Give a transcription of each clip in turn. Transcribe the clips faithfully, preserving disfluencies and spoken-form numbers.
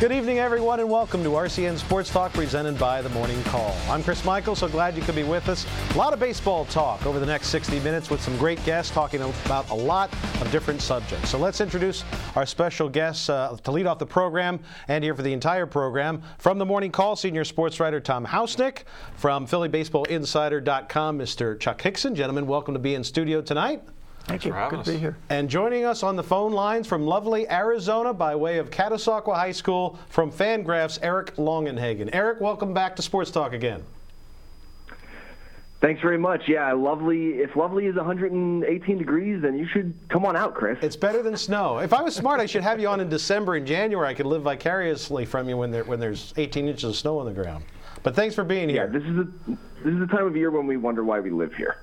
Good evening, everyone, and welcome to R C N Sports Talk presented by The Morning Call. I'm Chris Michael, so glad you could be with us. A lot of baseball talk over the next sixty minutes with some great guests talking about a lot of different subjects. So let's introduce our special guests uh, to lead off the program and here for the entire program. From The Morning Call, senior sports writer Tom Hausnick. From Philly Baseball Insider dot com, Mister Chuck Hickson. Gentlemen, welcome to be in studio tonight. Thank you. Good to be here. And joining us on the phone lines from lovely Arizona by way of Catasauqua High School from Fangraphs, Eric Longenhagen. Eric, welcome back to Sports Talk again. Thanks very much. Yeah, lovely. If lovely is one hundred eighteen degrees, then you should come on out, Chris. It's better than snow. If I was smart, I should have you on in December and January. I could live vicariously from you when there when there's eighteen inches of snow on the ground. But thanks for being here. Yeah, this is a, this is the time of year when we wonder why we live here.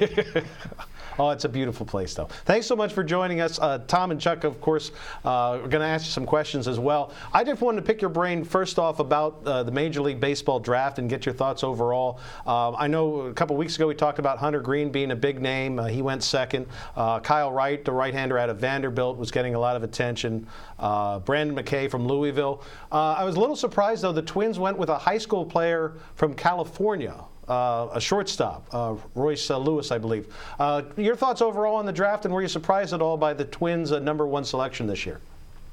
Oh, it's a beautiful place, though. Thanks so much for joining us. Uh, Tom and Chuck, of course, uh, are going to ask you some questions as well. I just wanted to pick your brain first off about uh, the Major League Baseball draft and get your thoughts overall. Uh, I know a couple weeks ago we talked about Hunter Green being a big name. Uh, he went second. Uh, Kyle Wright, the right-hander out of Vanderbilt, was getting a lot of attention. Uh, Brandon McKay from Louisville. Uh, I was a little surprised, though, the Twins went with a high school player from California. Uh, a shortstop, uh, Royce uh, Lewis, I believe. Uh, your thoughts overall on the draft, and were you surprised at all by the Twins' uh, number one selection this year?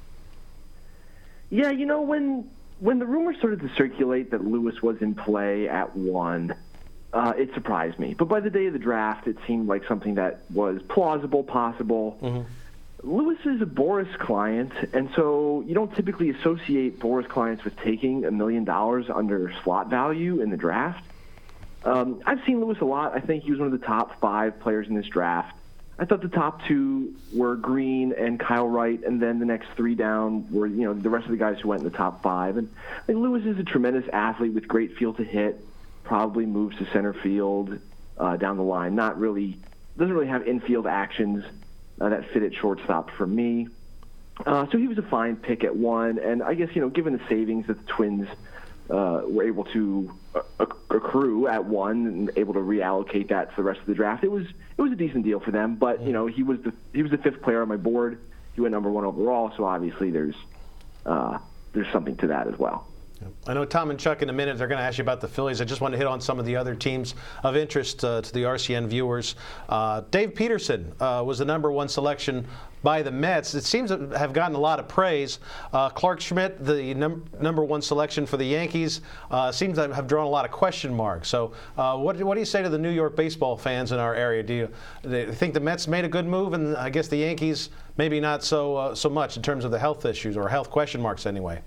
Yeah, you know, when when the rumors started to circulate that Lewis was in play at one, uh, it surprised me. But by the day of the draft, it seemed like something that was plausible, possible. Mm-hmm. Lewis is a Boras client, and so you don't typically associate Boras clients with taking a million dollars under slot value in the draft. Um, I've seen Lewis a lot. I think he was one of the top five players in this draft. I thought the top two were Green and Kyle Wright, and then the next three down were, you know, the rest of the guys who went in the top five. And I think Lewis is a tremendous athlete with great feel to hit, probably moves to center field uh, down the line. Not really, doesn't really have infield actions uh, that fit at shortstop for me. Uh, so he was a fine pick at one, and I guess, you know, given the savings that the Twins Uh, were able to uh, accrue at one and able to reallocate that to the rest of the draft. It was it was a decent deal for them, but you know he was the he was the fifth player on my board. He went number one overall, so obviously there's uh, there's something to that as well. I know Tom and Chuck in a minute they're going to ask you about the Phillies. I just want to hit on some of the other teams of interest uh, to the R C N viewers. Uh, Dave Peterson uh, was the number one selection by the Mets. It seems to have gotten a lot of praise. Uh, Clark Schmidt, the num- number one selection for the Yankees, uh, seems to have drawn a lot of question marks. So uh, what, what do you say to the New York baseball fans in our area? Do you, do you think the Mets made a good move, and I guess the Yankees maybe not so uh, so much in terms of the health issues or health question marks anyway?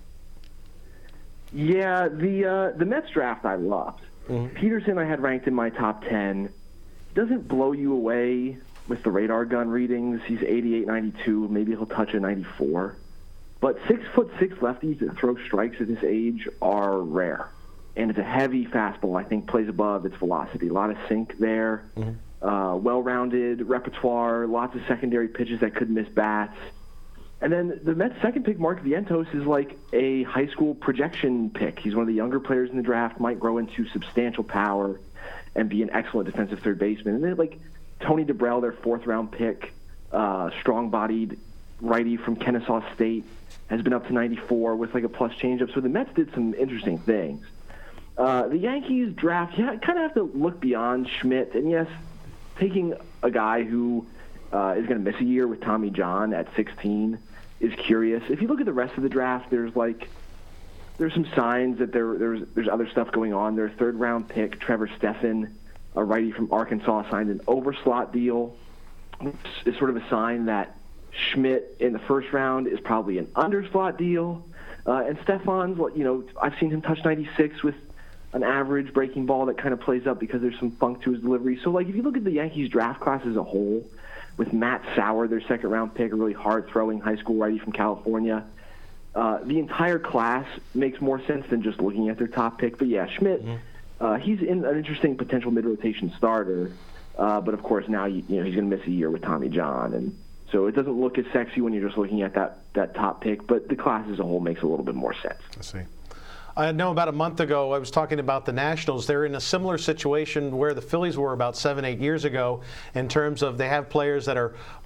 Yeah, the uh, the Mets draft I loved. Mm-hmm. Peterson I had ranked in my top ten. Doesn't blow you away with the radar gun readings. He's eighty-eight, ninety-two. Maybe he'll touch a ninety-four. But six foot six lefties that throw strikes at this age are rare. And it's a heavy fastball. I think plays above its velocity. A lot of sink there. Mm-hmm. Uh, well-rounded repertoire. Lots of secondary pitches that could miss bats. And then the Mets' second pick, Mark Vientos, is like a high school projection pick. He's one of the younger players in the draft, might grow into substantial power and be an excellent defensive third baseman. And then like Tony DeBrell, their fourth-round pick, uh, strong-bodied righty from Kennesaw State, has been up to ninety-four with like a plus changeup. So the Mets did some interesting things. Uh, the Yankees draft, yeah, kind of have to look beyond Schmidt. And yes, taking a guy who uh, is going to miss a year with Tommy John at sixteen is curious. If you look at the rest of the draft, there's like there's some signs that there there's there's other stuff going on. Their third round pick, Trevor Stephan, a righty from Arkansas, signed an overslot deal. It's sort of a sign that Schmidt in the first round is probably an underslot deal. Uh, and Stefan's, you know, I've seen him touch ninety-six with an average breaking ball that kind of plays up because there's some funk to his delivery. So, like, if you look at the Yankees draft class as a whole, with Matt Sauer, their second-round pick, a really hard-throwing high school righty from California. Uh, the entire class makes more sense than just looking at their top pick. But, yeah, Schmidt, mm-hmm. uh, he's in an interesting potential mid-rotation starter. Uh, but, of course, now you, you know he's going to miss a year with Tommy John. And so it doesn't look as sexy when you're just looking at that, that top pick. But the class as a whole makes a little bit more sense. I see. I know about a month ago I was talking about the Nationals. They're in a similar situation where the Phillies were about seven, eight years ago in terms of they have players that are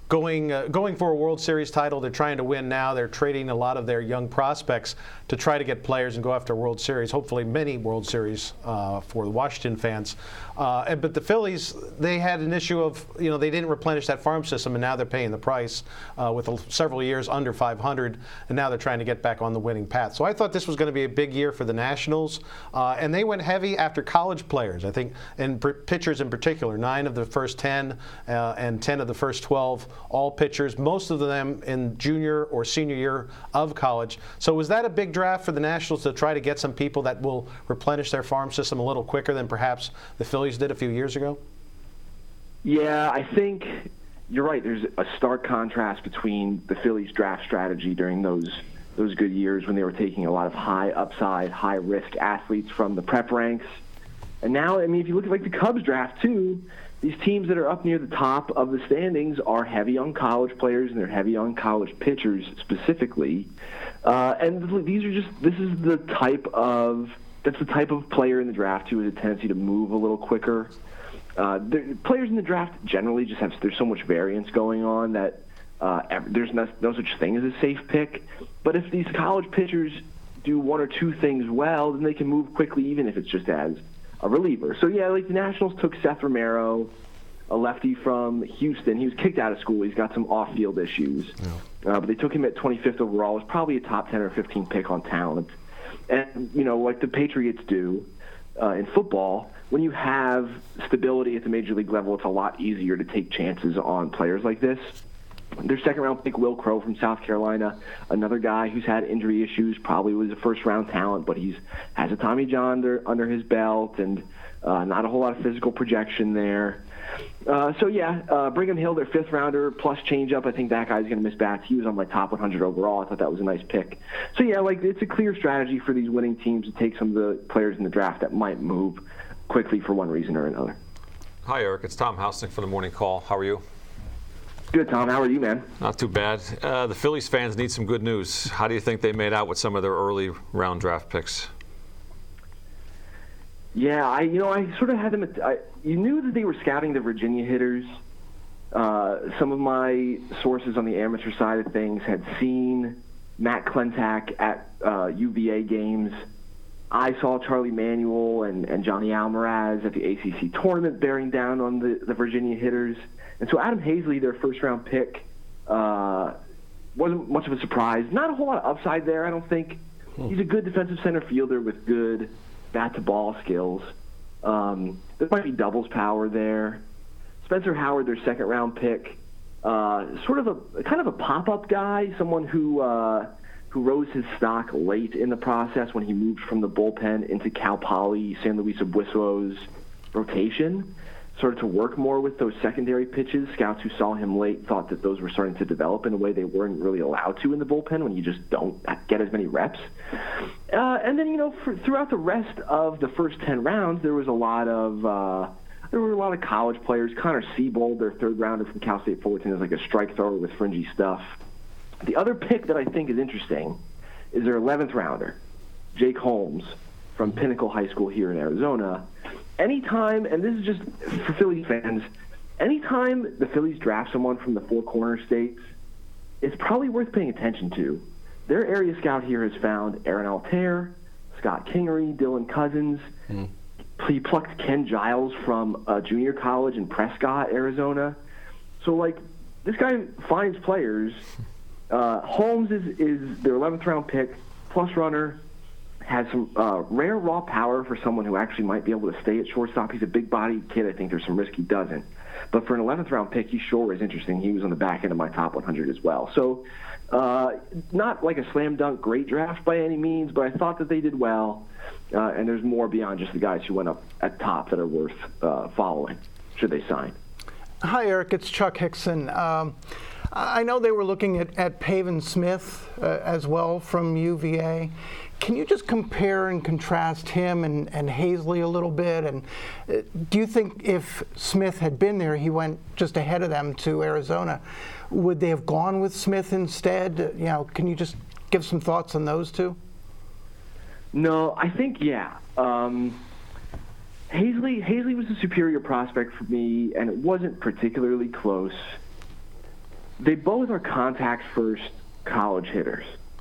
going uh, going for a World Series title. They're trying to win now. They're trading a lot of their young prospects to try to get players and go after a World Series. Hopefully, many World Series uh, for the Washington fans. Uh, and, but the Phillies, they had an issue of, you know, they didn't replenish that farm system, and now they're paying the price uh, with a, several years under five hundred, and now they're trying to get back on the winning path. So I thought this was going to be a big year for the Nationals, uh, and they went heavy after college players. I think, and pitchers in particular, nine of the first ten uh, and ten of the first twelve, all pitchers, most of them in junior or senior year of college. So was that a big draft for the Nationals to try to get some people that will replenish their farm system a little quicker than perhaps the Phillies did a few years ago? Yeah, I think you're right. There's a stark contrast between the Phillies' draft strategy during those those good years when they were taking a lot of high upside, high risk athletes from the prep ranks. And now, I mean, if you look at like the Cubs draft too, these teams that are up near the top of the standings are heavy on college players, and they're heavy on college pitchers specifically. Uh, and these are just, this is the type of, that's the type of player in the draft who has a tendency to move a little quicker. Uh, the players in the draft generally just have, there's so much variance going on that uh, there's no, no such thing as a safe pick. But if these college pitchers do one or two things well, then they can move quickly, even if it's just as a reliever. So, yeah, like the Nationals took Seth Romero, a lefty from Houston. He was kicked out of school. He's got some off-field issues. Yeah. Uh, but they took him at twenty-fifth overall. It was probably a top ten or fifteen pick on talent. And, you know, like the Patriots do uh, in football, when you have stability at the major league level, it's a lot easier to take chances on players like this. Their second-round pick, Will Crow from South Carolina, another guy who's had injury issues, probably was a first-round talent, but he's has a Tommy John under, under his belt and uh, not a whole lot of physical projection there. Uh, so, yeah, uh, Brigham Hill, their fifth-rounder, plus change-up. I think that guy's going to miss bats. He was on my top one hundred overall. I thought that was a nice pick. So, yeah, like it's a clear strategy for these winning teams to take some of the players in the draft that might move quickly for one reason or another. Hi, Eric. It's Tom Hausnick from the Morning Call. How are you? Good, Tom. How are you, man? Not too bad. Uh, the Phillies fans need some good news. How do you think they made out with some of their early round draft picks? Yeah, I you know I sort of had them. At, I, you knew that they were scouting the Virginia hitters. Uh, some of my sources on the amateur side of things had seen Matt Klentak at uh, U V A games. I saw Charlie Manuel and, and Johnny Almaraz at the A C C tournament bearing down on the, the Virginia hitters. And so Adam Hazley, their first-round pick, uh, wasn't much of a surprise. Not a whole lot of upside there, I don't think. Hmm. He's a good defensive center fielder with good bat-to-ball skills. Um, there might be doubles power there. Spencer Howard, their second-round pick, uh, sort of a kind of a pop-up guy, someone who uh, who rose his stock late in the process when he moved from the bullpen into Cal Poly, San Luis Obispo's rotation. Started to work more with those secondary pitches. Scouts who saw him late thought that those were starting to develop in a way they weren't really allowed to in the bullpen when you just don't get as many reps. Uh, and then, you know, for, throughout the rest of the first ten rounds, there was a lot of uh, there were a lot of college players. Connor Siebold, their third rounder from Cal State Fullerton, is like a strike thrower with fringy stuff. The other pick that I think is interesting is their eleventh rounder, Jake Holmes from Pinnacle High School here in Arizona. Anytime, and this is just for Phillies fans, anytime the Phillies draft someone from the Four Corner States, it's probably worth paying attention to. Their area scout here has found Aaron Altair, Scott Kingery, Dylan Cousins. Mm. He plucked Ken Giles from a junior college in Prescott, Arizona. So, like, this guy finds players. Uh, Holmes is, is their eleventh round pick, plus runner. Has some uh, rare raw power for someone who actually might be able to stay at shortstop. He's a big-bodied kid. I think there's some risk he doesn't. But for an eleventh round pick, he sure is interesting. He was on the back end of my top one hundred as well. So uh, not like a slam-dunk great draft by any means, but I thought that they did well. Uh, and there's more beyond just the guys who went up at top that are worth uh, following, should they sign. Hi, Eric. It's Chuck Hickson. Um, I know they were looking at, at Pavin Smith uh, as well from U V A. Can you just compare and contrast him and, and Hazley a little bit? And uh, do you think if Smith had been there, he went just ahead of them to Arizona, would they have gone with Smith instead? You know, can you just give some thoughts on those two? No, I think, yeah. Um, Hazley, Hazley was a superior prospect for me, and it wasn't particularly close. they both are contact-first college hitters.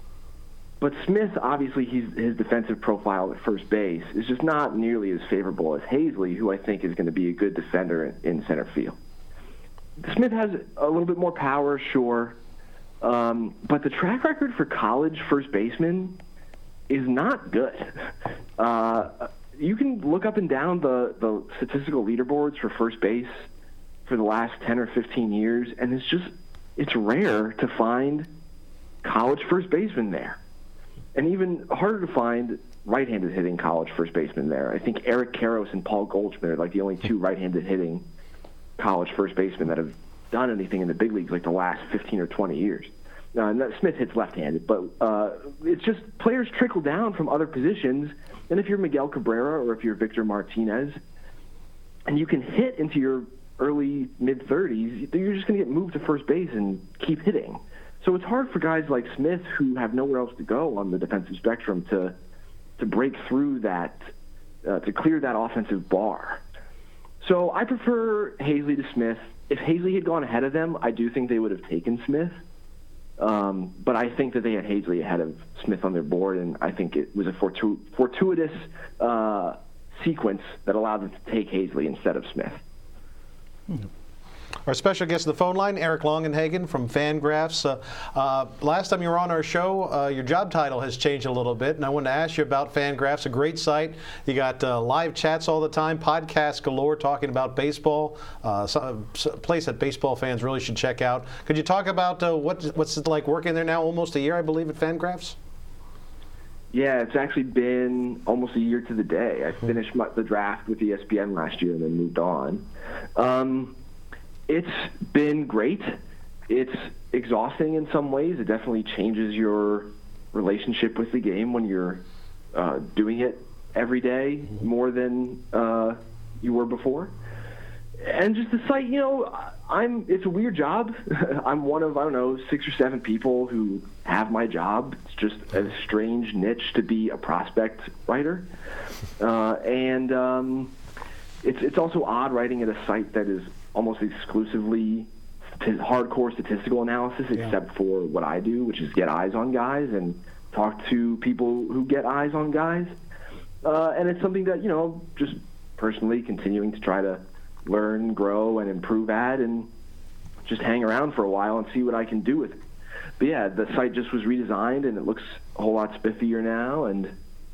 But Smith, obviously, he's, his defensive profile at first base is just not nearly as favorable as Hazley, who I think is going to be a good defender in, in center field. Smith has a little bit more power, sure, um, but the track record for college first basemen is not good. Uh, you can look up and down the, the statistical leaderboards for first base for the last ten or fifteen years, and it's just, it's rare to find college first basemen there. And even harder to find right-handed hitting college first basemen there. I think Eric Karros and Paul Goldschmidt are like the only two right-handed hitting college first basemen that have done anything in the big leagues like the last fifteen or twenty years. Now, and that Smith hits left-handed, but uh, it's just players trickle down from other positions. And if you're Miguel Cabrera or if you're Victor Martinez, and you can hit into your early mid-thirties, you're just going to get moved to first base and keep hitting. So it's hard for guys like Smith who have nowhere else to go on the defensive spectrum to to break through that, uh, to clear that offensive bar. So I prefer Hazley to Smith. If Hazley had gone ahead of them, I do think they would have taken Smith. Um, but I think that they had Hazley ahead of Smith on their board, and I think it was a fortu- fortuitous uh, sequence that allowed them to take Hazley instead of Smith. Hmm. Our special guest on the phone line, Eric Longenhagen from Fangraphs. Uh, uh, last time you were on our show, uh, your job title has changed a little bit, and I wanted to ask you about Fangraphs, a great site. You got uh, live chats all the time, podcasts galore talking about baseball, uh, so, so a place that baseball fans really should check out. Could you talk about uh, what, what's it like working there now, almost a year, I believe, at Fangraphs? Yeah, it's actually been almost a year to the day. I finished my, the draft with E S P N last year and then moved on. Um, It's been great. It's exhausting in some ways. It definitely changes your relationship with the game when you're uh, doing it every day more than uh, you were before. And just the site, you know, I'm. It's a weird job. I'm one of, I don't know, six or seven people who have my job. It's just a strange niche to be a prospect writer. Uh, and um, it's it's also odd writing at a site that is almost exclusively st- hardcore statistical analysis, yeah. except for what I do, which is get eyes on guys and talk to people who get eyes on guys. Uh, and it's something that, you know, just personally continuing to try to learn, grow, and improve at, and just hang around for a while and see what I can do with it. But yeah, the site just was redesigned, and it looks a whole lot spiffier now, and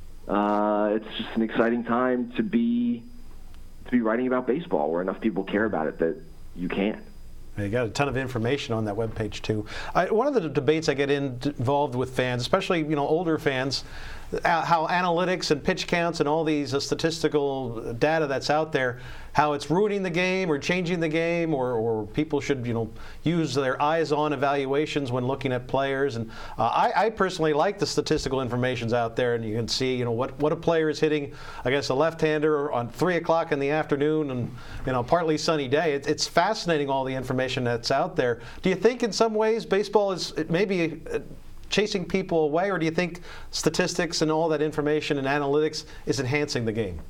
uh, it's just an exciting time to be to be writing about baseball where enough people care about it that you can. You got a ton of information on that webpage too. I, one of the debates I get in, involved with fans, especially you know older fans, uh, how analytics and pitch counts and all these uh, statistical data that's out there, how it's ruining the game or changing the game, or, or people should you know use their eyes-on evaluations when looking at players. And uh, I, I personally like the statistical information's out there, and you can see you know what, what a player is hitting against a left-hander on three o'clock in the afternoon and you know partly sunny day. It, it's fascinating, all the information that's out there. Do you think in some ways baseball is maybe chasing people away, or do you think statistics and all that information and analytics is enhancing the game?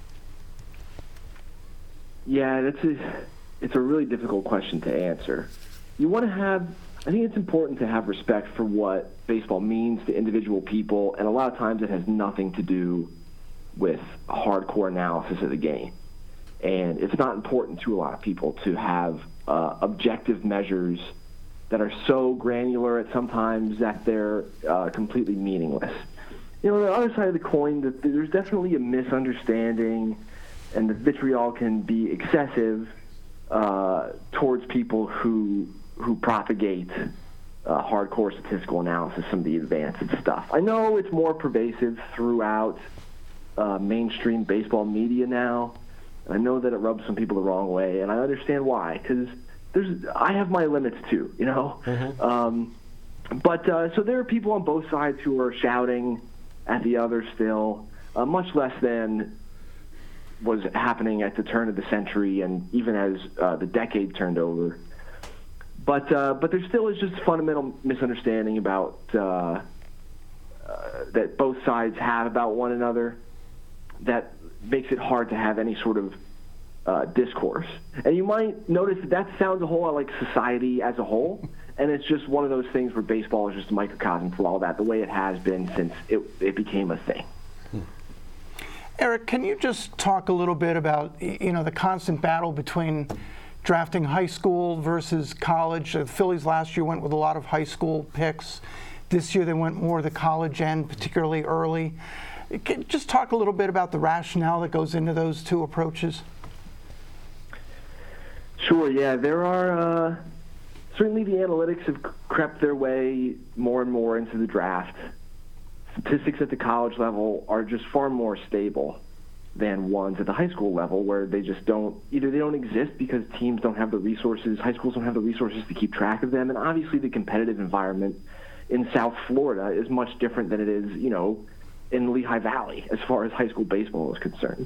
Yeah, that's a, it's a really difficult question to answer. You want to have, I think it's important to have respect for what baseball means to individual people, and a lot of times it has nothing to do with a hardcore analysis of the game. And it's not important to a lot of people to have uh, objective measures that are so granular at sometimes that they're uh, completely meaningless. You know, on the other side of the coin, that there's definitely a misunderstanding, and the vitriol can be excessive uh, towards people who who propagate uh, hardcore statistical analysis, some of the advanced stuff. I know it's more pervasive throughout uh, mainstream baseball media now. I know that it rubs some people the wrong way, and I understand why, because there's I have my limits too, you know. Mm-hmm. Um, but uh, so there are people on both sides who are shouting at the other still, uh, much less than was happening at the turn of the century and even as uh, the decade turned over. But uh, but there still is just fundamental misunderstanding about uh, uh, that both sides have about one another that makes it hard to have any sort of uh, discourse. And you might notice that that sounds a whole lot like society as a whole, And it's just one of those things where baseball is just a microcosm for all that, the way it has been since it, it became a thing. Eric, can you just talk a little bit about, you know, the constant battle between drafting high school versus college? The Phillies last year went with a lot of high school picks. This year they went more the college end, particularly early. Can you just talk a little bit about the rationale that goes into those two approaches? Sure, yeah. There are, uh, certainly the analytics have crept their way more and more into the draft. Statistics at the college level are just far more stable than ones at the high school level, where they just don't, either they don't exist because teams don't have the resources, high schools don't have the resources to keep track of them, and obviously the competitive environment in South Florida is much different than it is, you know, in Lehigh Valley as far as high school baseball is concerned.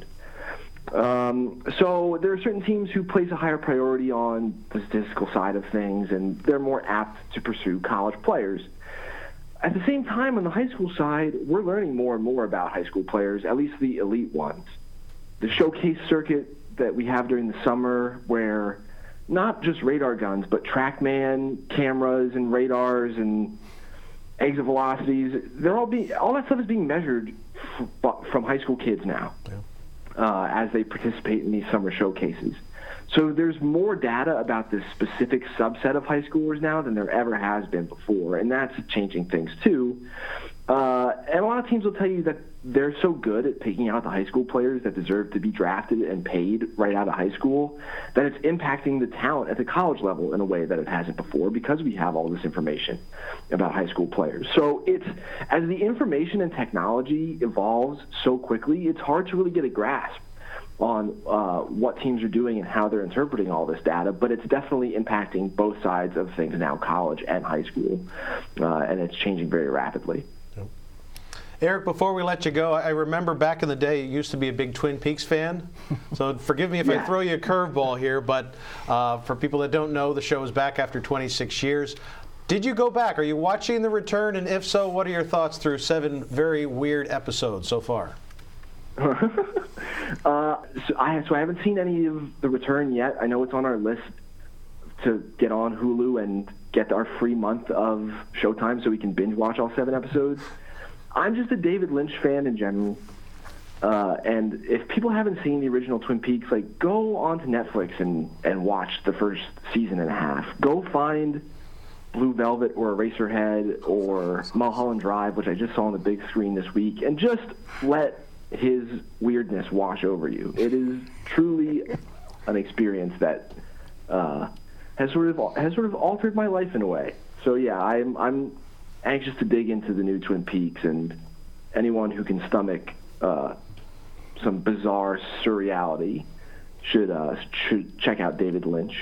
Um, so there are certain teams who place a higher priority on the statistical side of things, and they're more apt to pursue college players. At the same time, on the high school side, we're learning more and more about high school players, at least the elite ones. The showcase circuit that we have during the summer, where not just radar guns, but TrackMan cameras and radars and exit velocities, they're all being, all that stuff is being measured f- from high school kids now. Yeah. Uh, as they participate in these summer showcases. So there's more data about this specific subset of high schoolers now than there ever has been before, and that's changing things too. Uh, and a lot of teams will tell you that they're so good at picking out the high school players that deserve to be drafted and paid right out of high school that it's impacting the talent at the college level in a way that it hasn't before, because we have all this information about high school players. So it's, as the information and technology evolves so quickly, it's hard to really get a grasp on uh, what teams are doing and how they're interpreting all this data, but it's definitely impacting both sides of things now, college and high school, uh, and it's changing very rapidly. Eric, before we let you go, I remember back in the day you used to be a big Twin Peaks fan. So forgive me if yeah. I throw you a curveball here, but uh, for people that don't know, the show is back after twenty-six years. Did you go back? Are you watching The Return? And if so, what are your thoughts through seven very weird episodes so far? uh, so, I, so I haven't seen any of The Return yet. I know it's on our list to get on Hulu and get our free month of Showtime so we can binge watch all seven episodes. I'm just a David Lynch fan in general, uh, and if people haven't seen the original Twin Peaks, like, go onto Netflix and, and watch the first season and a half. Go find Blue Velvet or Eraserhead or Mulholland Drive, which I just saw on the big screen this week, and just let his weirdness wash over you. It is truly an experience that uh, has sort of has sort of altered my life in a way. So yeah, I'm I'm. anxious to dig into the new Twin Peaks, and anyone who can stomach uh, some bizarre surreality should uh, should check out David Lynch.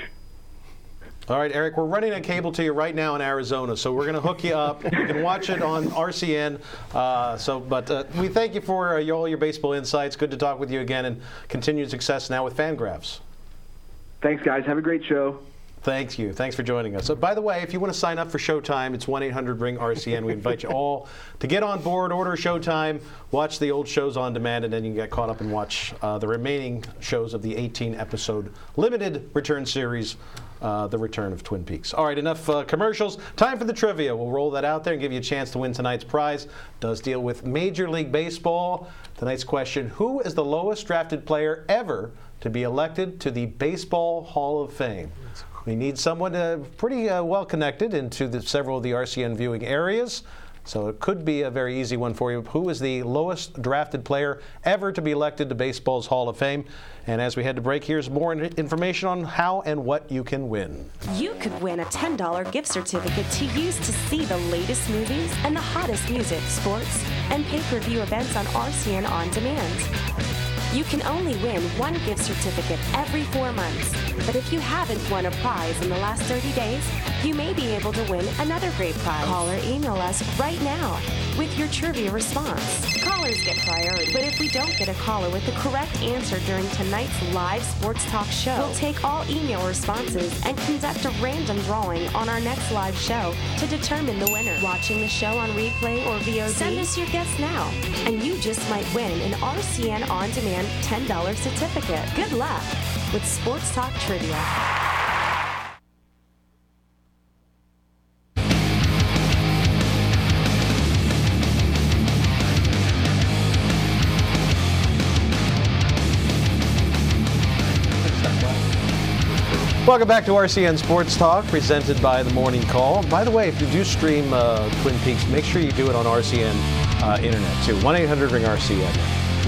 All right, Eric, we're running a cable to you right now in Arizona, so we're going to hook you up. You can watch it on R C N. Uh, so, but uh, we thank you for uh, all your baseball insights. Good to talk with you again, and continued success now with Fangraphs. Thanks, guys. Have a great show. Thank you. Thanks for joining us. So, by the way, if you want to sign up for Showtime, it's one eight hundred ring R C N. We invite you all to get on board, order Showtime, watch the old shows on demand, and then you can get caught up and watch uh, the remaining shows of the eighteen episode limited return series, uh, The Return of Twin Peaks. All right, enough uh, commercials. Time for the trivia. We'll roll that out there and give you a chance to win tonight's prize. It does deal with Major League Baseball. Tonight's question: who is the lowest drafted player ever to be elected to the Baseball Hall of Fame? We need someone uh, pretty uh, well connected into the, several of the R C N viewing areas, so it could be a very easy one for you. Who is the lowest drafted player ever to be elected to Baseball's Hall of Fame? And as we head to break, here's more information on how and what you can win. You could win a ten dollars gift certificate to use to see the latest movies and the hottest music, sports, and pay-per-view events on R C N On Demand. You can only win one gift certificate every four months. But if you haven't won a prize in the last thirty days, you may be able to win another great prize. Call or email us right now with your trivia response. Callers get priority, but if we don't get a caller with the correct answer during tonight's live sports talk show, we'll take all email responses and conduct a random drawing on our next live show to determine the winner. Watching the show on replay or V O D? Send us your guess now, and you just might win an R C N On Demand ten dollars certificate. Good luck with Sports Talk Trivia. Welcome back to R C N Sports Talk, presented by The Morning Call. By the way, if you do stream uh, Twin Peaks, make sure you do it on R C N uh, Internet, too. one eight hundred ring R C N.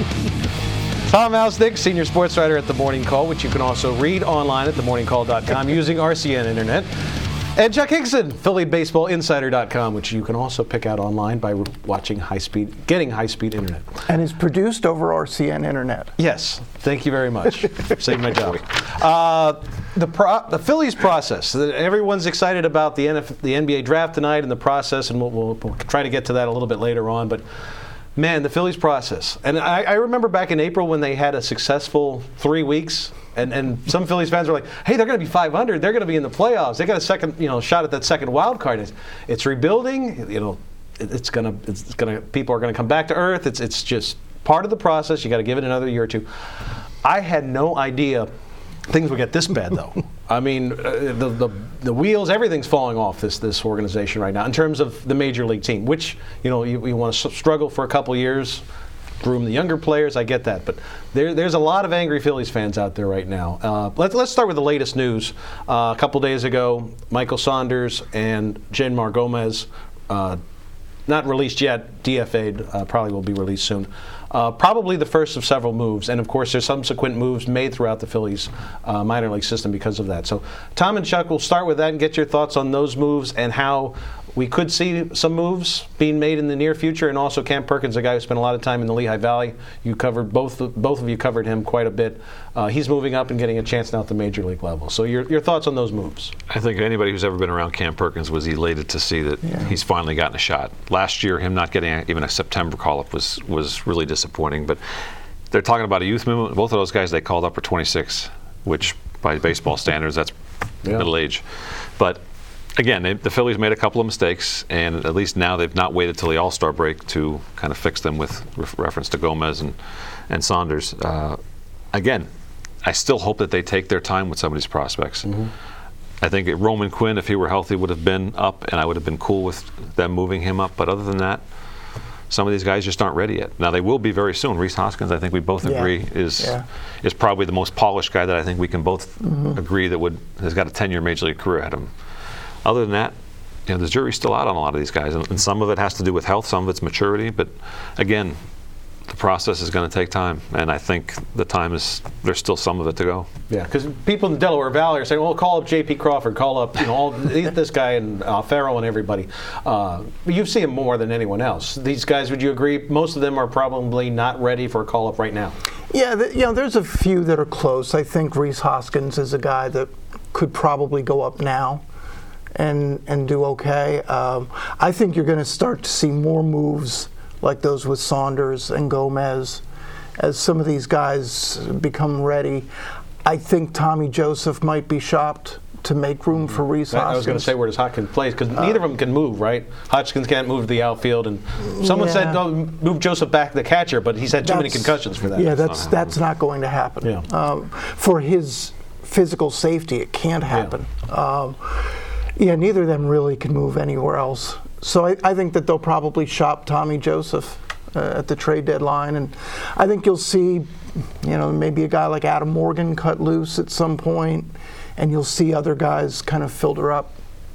Tom Mausnick, senior sports writer at The Morning Call, which you can also read online at the morning call dot com using R C N Internet. And Chuck Hixon, Philly Baseball Insider dot com, which you can also pick out online by watching high-speed, getting high-speed internet. And is produced over R C N Internet. Yes, thank you very much. Saved my job. Uh, the pro, the Phillies process. Everyone's excited about the N F, the N B A draft tonight and the process, and we'll, we'll, we'll try to get to that a little bit later on. But man, the Phillies process. And I, I remember back in April when they had a successful three weeks. And, and some Phillies fans were like, "Hey, they're going to be five hundred. They're going to be in the playoffs. They got a second, you know, shot at that second wild card. It's, it's rebuilding. You know, it, it's going to, it's going to. People are going to come back to earth. It's, it's just part of the process. You got to give it another year or two." I had no idea things would get this bad, though. I mean, uh, the, the the wheels, everything's falling off this this organization right now in terms of the major league team. Which, you know, you, you want to struggle for a couple years. Groom the younger players, I get that, but there, there's a lot of angry Phillies fans out there right now. Uh, let's let's start with the latest news. Uh, a couple days ago, Michael Saunders and Jeanmar Gomez, uh, not released yet, D F A'd, uh, probably will be released soon. Uh, probably the first of several moves, and of course there's subsequent moves made throughout the Phillies uh, minor league system because of that. So Tom and Chuck, will start with that and get your thoughts on those moves and how we could see some moves being made in the near future, and also Cam Perkins, a guy who spent a lot of time in the Lehigh Valley. You covered both. Both of you covered him quite a bit. Uh, he's moving up and getting a chance now at the major league level. So your your thoughts on those moves? I think anybody who's ever been around Cam Perkins was elated to see that yeah. he's finally gotten a shot. Last year, him not getting even a September call-up was was really disappointing. But they're talking about a youth movement. Both of those guys they called up are twenty-six, which by baseball standards that's yeah. middle age. But again, they, the Phillies made a couple of mistakes, and at least now they've not waited till the All-Star break to kind of fix them with re- reference to Gomez and, and Saunders. Uh, again, I still hope that they take their time with some of these prospects. Mm-hmm. I think Roman Quinn, if he were healthy, would have been up, and I would have been cool with them moving him up. But other than that, some of these guys just aren't ready yet. Now, they will be very soon. Rhys Hoskins, I think we both yeah. agree, is yeah. is probably the most polished guy that I think we can both mm-hmm. agree that would has got a ten-year major league career ahead of him. Other than that, you know, the jury's still out on a lot of these guys, and, and some of it has to do with health, some of it's maturity. But again, the process is going to take time, and I think the time is there's still some of it to go. Yeah, because people in the Delaware Valley are saying, "Well, call up J P Crawford, call up you know all this guy and uh, Farrell and everybody." Uh, you see him more than anyone else. These guys, would you agree? Most of them are probably not ready for a call up right now. Yeah, the, you know, there's a few that are close. I think Rhys Hoskins is a guy that could probably go up now and and do okay. Um, I think you're going to start to see more moves like those with Saunders and Gomez as some of these guys become ready. I think Tommy Joseph might be shopped to make room for Rhys Hoskins. I was going to say, where does Hoskins play? Because uh, neither of them can move, right? Hoskins can't move to the outfield, and someone yeah. said, "No, move Joseph back to the catcher," but he's had too that's, many concussions for that. Yeah, that's not that's not going to happen. Yeah. Um, for his physical safety, it can't happen. Yeah. Um, yeah, neither of them really can move anywhere else. So I, I think that they'll probably shop Tommy Joseph uh, at the trade deadline, and I think you'll see, you know, maybe a guy like Adam Morgan cut loose at some point, and you'll see other guys kind of filter up.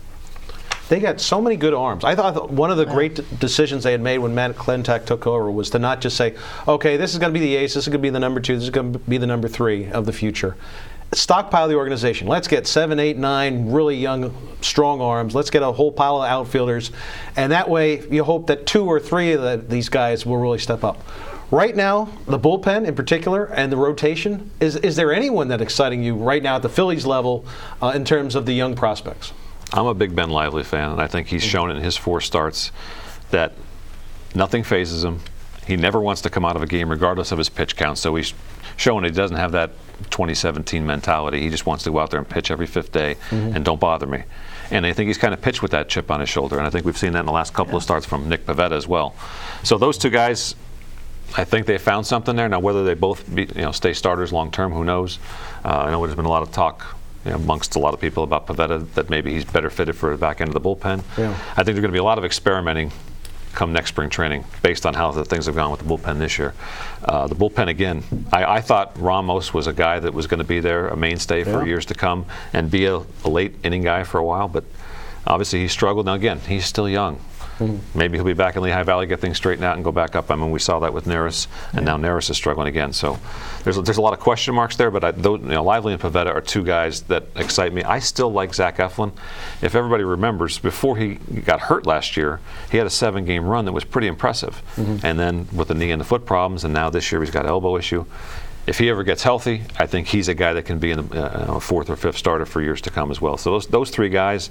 They got so many good arms. I thought one of the great decisions they had made when Matt Klentak took over was to not just say, okay, this is going to be the ace, this is going to be the number two, this is going to be the number three of the future. Stockpile the organization. Let's get seven, eight, nine really young, strong arms. Let's get a whole pile of outfielders. And that way, you hope that two or three of the, these guys will really step up. Right now, the bullpen in particular and the rotation, is, is there anyone that's exciting you right now at the Phillies level uh, in terms of the young prospects? I'm a big Ben Lively fan, and I think he's shown in his four starts that nothing phases him. He never wants to come out of a game regardless of his pitch count, so he's shown he doesn't have that twenty seventeen mentality. He just wants to go out there and pitch every fifth day mm-hmm. and don't bother me. And I think he's kind of pitched with that chip on his shoulder, and I think we've seen that in the last couple yeah. of starts from Nick Pivetta as well. So those two guys, I think they found something there. Now whether they both be, you know, stay starters long term, who knows? Uh, I know there's been a lot of talk you know, amongst a lot of people about Pivetta that maybe he's better fitted for the back end of the bullpen. Yeah. I think there's going to be a lot of experimenting come next spring training, based on how the things have gone with the bullpen this year. Uh, the bullpen, again, I, I thought Ramos was a guy that was going to be there, a mainstay for Yeah. years to come, and be a, a late inning guy for a while, but obviously he struggled. Now, again, he's still young. Mm-hmm. Maybe he'll be back in Lehigh Valley, get things straightened out, and go back up. I mean, we saw that with Neris, and yeah. now Neris is struggling again. So there's there's a lot of question marks there. But I, those, you know, Lively and Pivetta are two guys that excite me. I still like Zach Eflin. If everybody remembers, before he got hurt last year, he had a seven-game run that was pretty impressive. Mm-hmm. And then with the knee and the foot problems, and now this year he's got an elbow issue. If he ever gets healthy, I think he's a guy that can be in a uh, fourth or fifth starter for years to come as well. So those those three guys,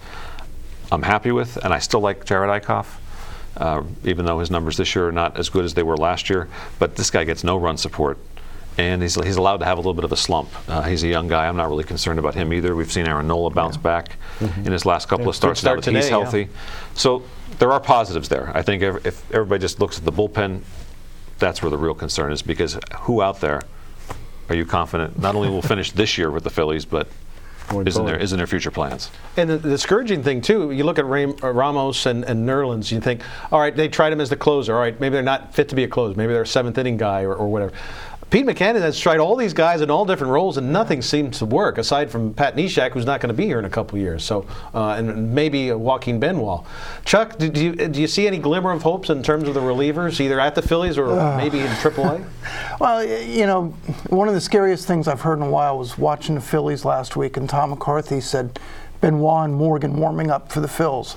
I'm happy with, and I still like Jared Eichhoff. Uh, even though his numbers this year are not as good as they were last year, but this guy gets no run support, and he's he's allowed to have a little bit of a slump. Uh, he's a young guy. I'm not really concerned about him either. We've seen Aaron Nola bounce yeah. back mm-hmm. in his last couple yeah, of starts start now that today, he's healthy. Yeah. So there are positives there. I think if, if everybody just looks at the bullpen, that's where the real concern is, because who out there are you confident not only will finish this year with the Phillies, but isn't there, isn't there future plans? And the, the discouraging thing, too, you look at Ram, uh, Ramos and, and Nerlens, you think, all right, they tried him as the closer. All right, maybe they're not fit to be a closer. Maybe they're a seventh-inning guy or, or whatever. Pete Mackanin has tried all these guys in all different roles, and nothing seems to work, aside from Pat Neshek, who's not going to be here in a couple of years, so uh, and maybe Joaquin Benoit. Chuck, do, do, you, do you see any glimmer of hopes in terms of the relievers, either at the Phillies or uh, maybe in triple A? Well, you know, one of the scariest things I've heard in a while was watching the Phillies last week, and Tom McCarthy said Benoit and Morgan warming up for the Phils.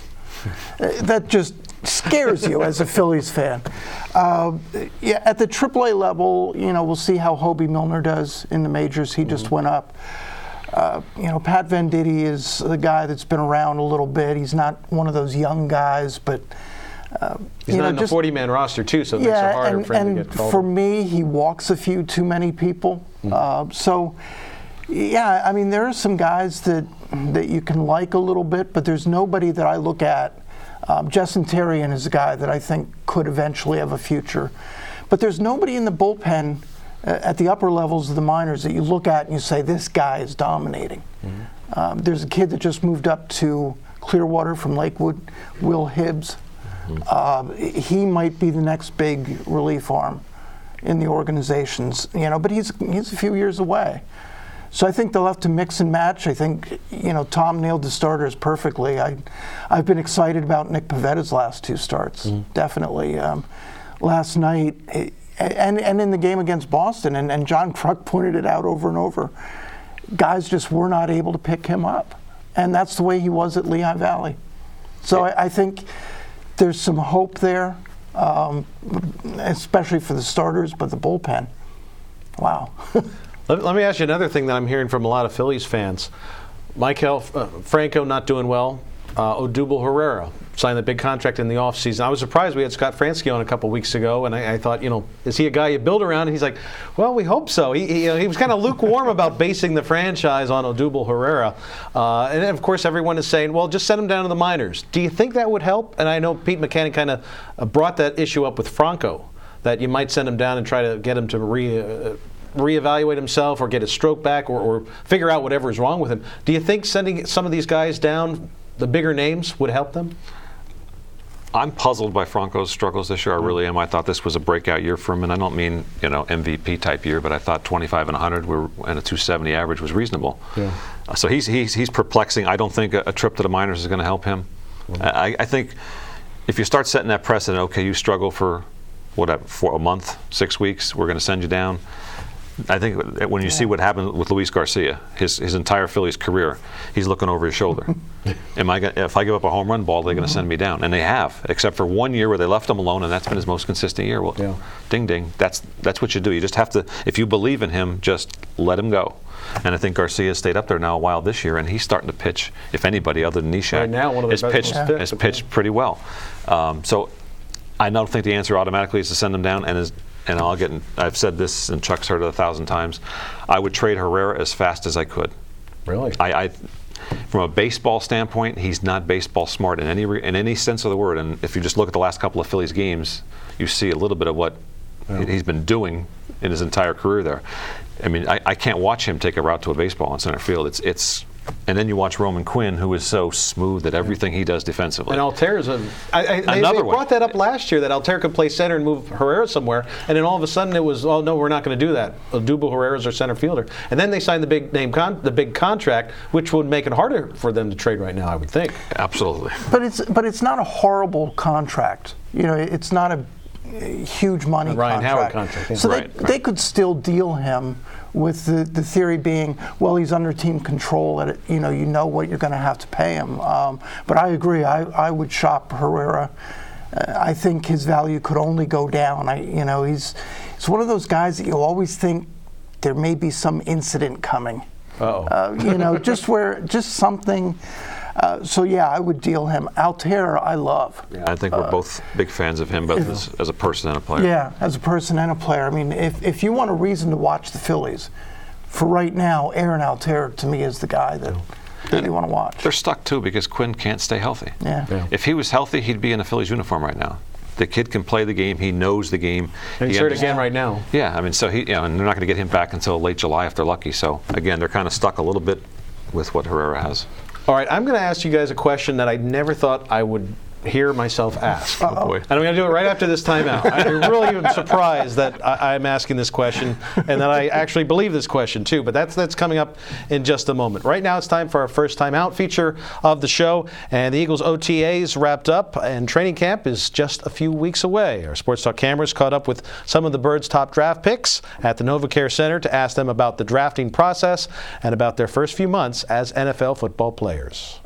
That just scares you as a Phillies fan. Uh, yeah, at the triple A level, you know, we'll see how Hobie Milner does in the majors. He mm-hmm. just went up. Uh, you know, Pat Venditti is the guy that's been around a little bit. He's not one of those young guys, but uh, he's you not know, in just, the forty-man roster too, so it yeah, makes it harder and, for him and to get called. For me, he walks a few too many people. Mm-hmm. Uh, so. Yeah, I mean, there are some guys that that you can like a little bit, but there's nobody that I look at. Um, Justin Terrian is a guy that I think could eventually have a future. But there's nobody in the bullpen uh, at the upper levels of the minors that you look at and you say, this guy is dominating. Mm-hmm. Um, there's a kid that just moved up to Clearwater from Lakewood, Will Hibbs. Mm-hmm. Uh, he might be the next big relief arm in the organizations, you know, but he's he's a few years away. So I think they'll have to mix and match. I think, you know, Tom nailed the starters perfectly. I, I've been excited about Nick Pavetta's last two starts, mm-hmm. definitely. Um, last night, and, and in the game against Boston, and, and John Kruk pointed it out over and over, guys just were not able to pick him up. And that's the way he was at Lehigh Valley. So yeah. I, I think there's some hope there, um, especially for the starters, but the bullpen, wow. Let, let me ask you another thing that I'm hearing from a lot of Phillies fans. Michael uh, Franco not doing well. Uh, Odubel Herrera signed a big contract in the offseason. I was surprised we had Scott Fransky on a couple weeks ago, and I, I thought, you know, is he a guy you build around? And he's like, well, we hope so. He, he, you know, he was kind of lukewarm about basing the franchise on Odubel Herrera. Uh, and of course, everyone is saying, well, just send him down to the minors. Do you think that would help? And I know Pete Mackanin kind of uh, brought that issue up with Franco, that you might send him down and try to get him to re. Uh, reevaluate himself or get his stroke back or, or figure out whatever is wrong with him. Do you think sending some of these guys down, the bigger names, would help them? I'm puzzled by Franco's struggles this year. I really am. I thought this was a breakout year for him, and I don't mean, you know, M V P type year, but I thought twenty-five and one hundred were, and a two seventy average was reasonable. Yeah. Uh, so he's he's he's perplexing. I don't think a, a trip to the minors is going to help him. Mm-hmm. I, I think if you start setting that precedent, okay, you struggle for whatever for a month, six weeks, we're going to send you down. I think when you yeah. see what happened with Luis Garcia, his his entire Phillies career, he's looking over his shoulder. Am I gonna, if I give up a home run ball, they're going to send me down, and they have, except for one year where they left him alone, and that's been his most consistent year. Well, yeah. ding ding, that's that's what you do. You just have to, if you believe in him, just let him go. And I think Garcia stayed up there now a while this year, and he's starting to pitch. If anybody other than Neshek right now, one of the has pitched yeah. has pitched pretty well. Um, so I don't think the answer automatically is to send him down, and is. And I'll get. In, I've said this, and Chuck's heard it a thousand times. I would trade Herrera as fast as I could. Really? I, I, from a baseball standpoint, he's not baseball smart in any in any sense of the word. And if you just look at the last couple of Phillies games, you see a little bit of what yeah. he's been doing in his entire career there. I mean, I, I can't watch him take a route to a baseball in center field. It's it's And then you watch Roman Quinn, who is so smooth at everything he does defensively. And Alter's a. I, I, they, Another they one. brought that up last year that Alter could play center and move Herrera somewhere, and then all of a sudden it was, oh no, we're not going to do that. Odubel Herrera's our center fielder, and then they signed the big name, con- the big contract, which would make it harder for them to trade right now, I would think. Absolutely. But it's but it's not a horrible contract. You know, it's not a huge money A Ryan contract. Howard contract, yeah. So Right, they, right. they could still deal him with the, the theory being, well, he's under team control. At it, you know, you know what you're going to have to pay him. Um, but I agree. I, I would shop Herrera. Uh, I think his value could only go down. I you know he's he's one of those guys that you always think there may be some incident coming. Uh-oh. Uh, you know, just where just something. Uh, so yeah, I would deal him. Alter, I love. Yeah, I think we're both big fans of him, both as, as a person and a player. Yeah, as a person and a player. I mean, if if you want a reason to watch the Phillies, for right now, Aaron Alter to me is the guy that, that you want to watch. They're stuck too because Quinn can't stay healthy. Yeah. Yeah. If he was healthy, he'd be in a Phillies uniform right now. The kid can play the game. He knows the game. And he's He hurt understands- again right now. Yeah, I mean, so he, you know, and they're not going to get him back until late July if they're lucky. So again, they're kind of stuck a little bit with what Herrera has. All right, I'm going to ask you guys a question that I never thought I would hear myself ask. Oh boy. And I'm going to do it right after this timeout. I really am surprised that I, I'm asking this question and that I actually believe this question too, but that's that's coming up in just a moment. Right now it's time for our first timeout feature of the show, and the Eagles O T As wrapped up and training camp is just a few weeks away. Our Sports Talk cameras caught up with some of the Birds' top draft picks at the NovaCare Center to ask them about the drafting process and about their first few months as N F L football players.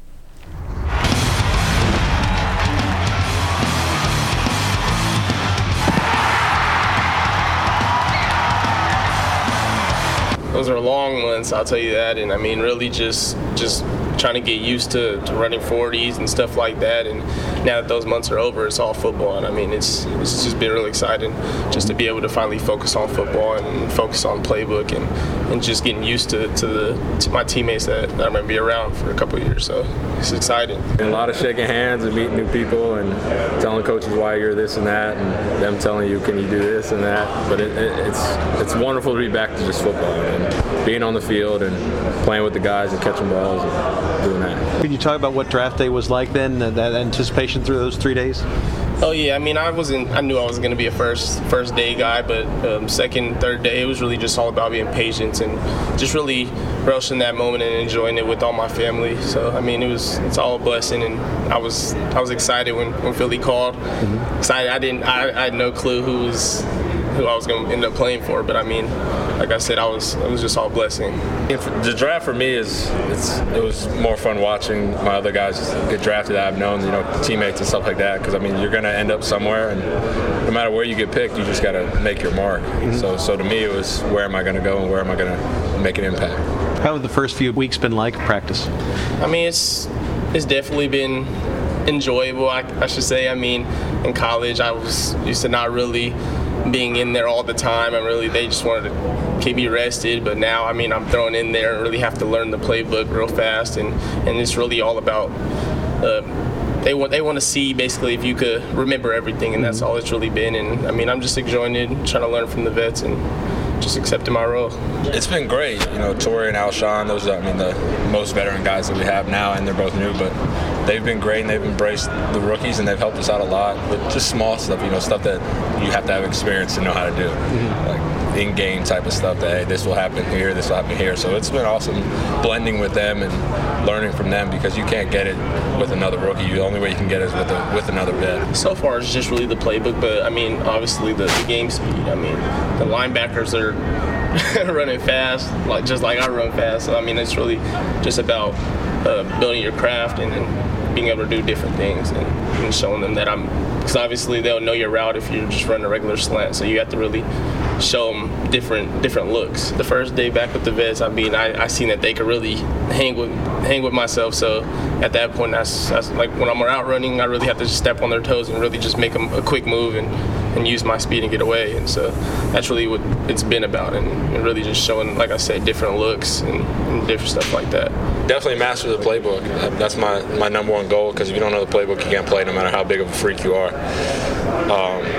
Those are long months, I'll tell you that, and I mean, really just just trying to get used to, to running forties and stuff like that. And now that those months are over, it's all football, and I mean, it's it's just been really exciting just to be able to finally focus on football and focus on playbook and, and just getting used to to the to my teammates that, that I'm gonna be around for a couple of years. So it's exciting. And a lot of shaking hands and meeting new people and telling coaches why you're this and that, and them telling you, can you do this and that. But it, it, it's it's wonderful to be back to just football and being on the field and playing with the guys and catching balls and doing that. Could you talk about what draft day was like then, uh, that anticipation through those three days? Oh yeah, I mean, I wasn't. I knew I was going to be a first first day guy, but um, second, third day, it was really just all about being patient and just really relishing that moment and enjoying it with all my family. So I mean, it was it's all a blessing, and I was I was excited when, when Philly called. Mm-hmm. Excited. I didn't. I, I had no clue who was who I was going to end up playing for, but I mean, like I said, I was it was just all blessing. The draft for me is it's it was more fun watching my other guys get drafted that I've known, you know, teammates and stuff like that. Because I mean, you're gonna end up somewhere, and no matter where you get picked, you just gotta make your mark. Mm-hmm. So so to me, it was where am I gonna go and where am I gonna make an impact. How have the first few weeks been like practice? I mean, it's it's definitely been enjoyable, I, I should say. I mean, in college, I was used to not really being in there all the time. I really, they just wanted to keep me rested. But now, I mean, I'm thrown in there and really have to learn the playbook real fast, and, and it's really all about. Uh, They want they want to see basically if you could remember everything, and that's all it's really been. And I mean, I'm just enjoying it, trying to learn from the vets, and just accepting my role. It's been great, you know. Torrey and Alshon, those are, I mean, the most veteran guys that we have now, and they're both new, but they've been great, and they've embraced the rookies, and they've helped us out a lot with just small stuff, you know, stuff that you have to have experience to know how to do, mm-hmm. like in-game type of stuff that, hey, this will happen here, this will happen here. So it's been awesome blending with them and learning from them, because you can't get it with another rookie. The only way you can get it is with a, with another vet. So far, it's just really the playbook, but I mean, obviously the, the game speed. I mean, the linebackers are running fast, like just like I run fast. So I mean, it's really just about uh, building your craft and, and being able to do different things and, and showing them that I'm. Because obviously they'll know your route if you're just running a regular slant. So you have to really show them different different looks. The first day back with the vets, I mean, I, I seen that they could really hang with hang with myself. So at that point, that's, that's like when I'm out running, I really have to just step on their toes and really just make them a quick move and, and use my speed and get away. And so that's really what it's been about, and, and really just showing, like I said, different looks and, and different stuff like that. Definitely master the playbook. That's my, my number one goal, because if you don't know the playbook, you can't play no matter how big of a freak you are. Um,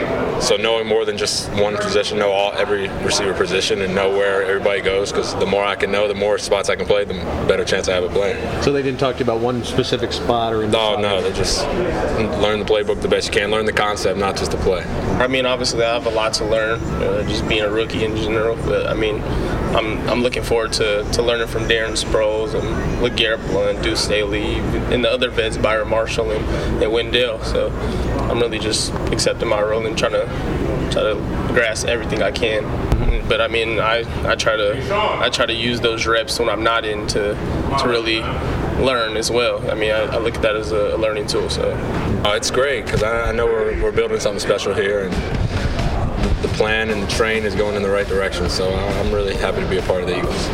so knowing more than just one position, know all every receiver position, and know where everybody goes. Because the more I can know, the more spots I can play, the better chance I have of playing. So they didn't talk to you about one specific spot or? No, no. They just learn the playbook the best you can. Learn the concept, not just the play. I mean, obviously, I have a lot to learn, uh, just being a rookie in general. But I mean, I'm I'm looking forward to, to learning from Darren Sproles and LeGarrette Blount, Deuce Staley, and the other vets, Byron Marshall and, and Wendell. So I'm really just accepting my role and trying to try to grasp everything I can. But I mean, I, I try to I try to use those reps when I'm not in to to really learn as well. I mean, I, I look at that as a learning tool. So uh, it's great because I, I know we're we're building something special here, and the plan and the train is going in the right direction. So I'm really happy to be a part of the Eagles.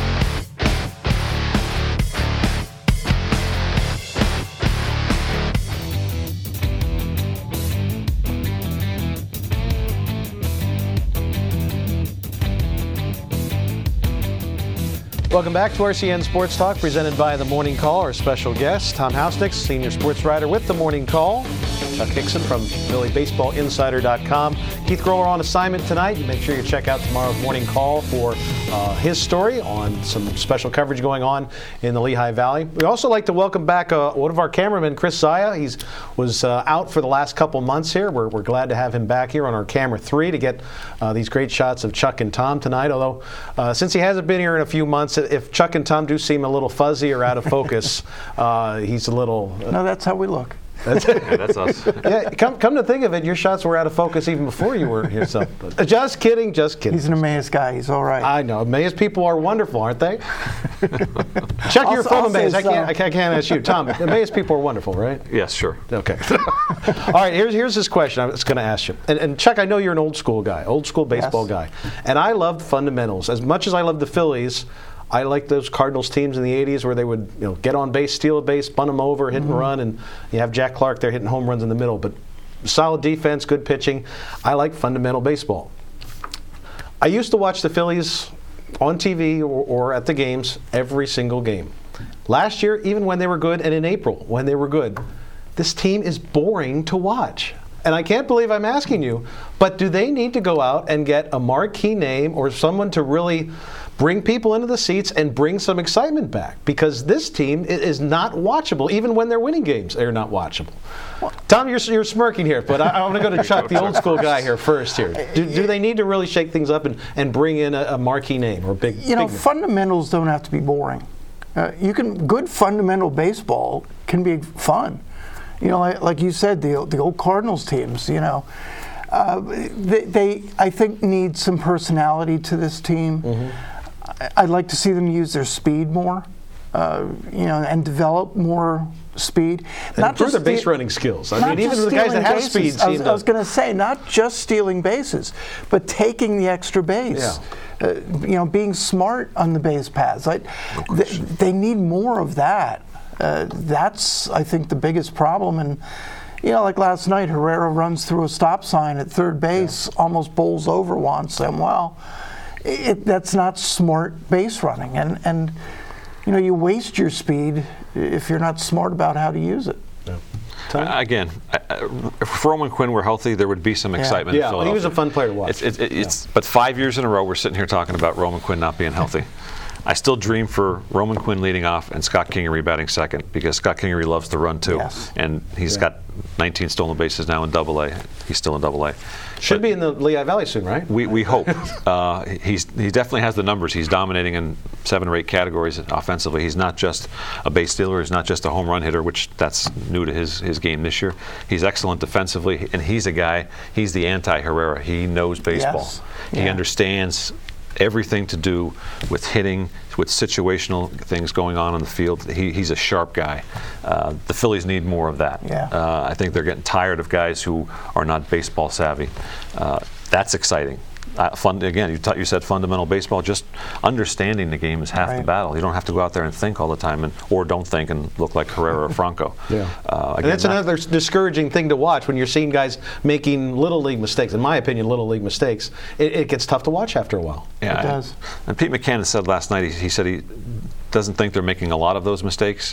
Welcome back to R C N Sports Talk, presented by The Morning Call. Our special guest, Tom Hausnick, senior sports writer with The Morning Call. Chuck Hixon from Philly Baseball Insider dot com. Keith Grover on assignment tonight. Make sure you check out tomorrow's Morning Call for uh, his story on some special coverage going on in the Lehigh Valley. We'd also like to welcome back uh, one of our cameramen, Chris Zaya. He was uh, out for the last couple months here. We're, we're glad to have him back here on our camera three to get uh, these great shots of Chuck and Tom tonight. Although, uh, since he hasn't been here in a few months, if Chuck and Tom do seem a little fuzzy or out of focus, uh, he's a little... Uh, no, that's how we look. That's, yeah, that's us. Yeah, come, come to think of it, your shots were out of focus even before you were here. So, just kidding, just kidding. He's an Emmaus guy. He's all right. I know. Emmaus people are wonderful, aren't they? Chuck, you're from Emmaus. I can't, I can't ask you. Tom, Emmaus people are wonderful, right? Yes, sure. Okay. All right, here's, here's this question I was going to ask you. And, and Chuck, I know you're an old school guy, old school baseball yes. guy. And I loved fundamentals. As much as I love the Phillies, I like those Cardinals teams in the eighties where they would, you know, get on base, steal a base, bunt them over, hit mm-hmm. and run, and you have Jack Clark there hitting home runs in the middle. But solid defense, good pitching. I like fundamental baseball. I used to watch the Phillies on T V or, or at the games every single game. Last year, even when they were good, and in April when they were good, this team is boring to watch. And I can't believe I'm asking you, but do they need to go out and get a marquee name or someone to really bring people into the seats and bring some excitement back? Because this team is not watchable. Even when they're winning games, they're not watchable. Tom, you're, you're smirking here, but I, I want to go to Chuck, the old school guy here first here. Do, do they need to really shake things up and, and bring in a, a marquee name or a big You know, big fundamentals don't have to be boring. Uh, you can good fundamental baseball can be fun. You know, like, like you said, the the old Cardinals teams, you know, uh, they, they, I think, need some personality to this team. Mm-hmm. I'd like to see them use their speed more, uh, you know, and develop more speed. And not improve just their base the, running skills. I mean, even the guys that have bases. speed. I was, I was going to say, not just stealing bases, but taking the extra base. Yeah. Uh, you know, being smart on the base paths. I, no they, they need more of that. Uh, that's, I think, the biggest problem. And, you know, like last night, Herrera runs through a stop sign at third base, yeah. almost bowls over once, and, well, it, that's not smart base running. And, and, you know, you waste your speed if you're not smart about how to use it. Yeah. Uh, again, uh, if Roman Quinn were healthy, there would be some excitement. Yeah, in yeah, he was a fun player to watch. It's, it's, it's, yeah. But five years in a row, we're sitting here talking about Roman Quinn not being healthy. I still dream for Roman Quinn leading off and Scott Kingery batting second, because Scott Kingery loves to run too, yes. and he's yeah. got nineteen stolen bases now in Double A. He's still in Double A. Should but be in the Lehigh Valley soon, right? We we hope. uh, he's he definitely has the numbers. He's dominating in seven or eight categories offensively. He's not just a base stealer. He's not just a home run hitter, which that's new to his his game this year. He's excellent defensively, and he's a guy. He's the anti-Herrera. He knows baseball. Yes. He Yeah. understands everything to do with hitting, with situational things going on in the field. He, he's a sharp guy. Uh, the Phillies need more of that. Yeah. Uh, I think they're getting tired of guys who are not baseball savvy. Uh, that's exciting. Uh, fun, again, you, t- you said fundamental baseball. Just understanding the game is half right. the battle. You don't have to go out there and think all the time, and or don't think and look like Herrera or Franco. Yeah. Uh, again, and that's not, another discouraging thing to watch when you're seeing guys making little league mistakes. In my opinion, little league mistakes. It, it gets tough to watch after a while. Yeah, it does. And Pete McCann said last night, he, he said he doesn't think they're making a lot of those mistakes,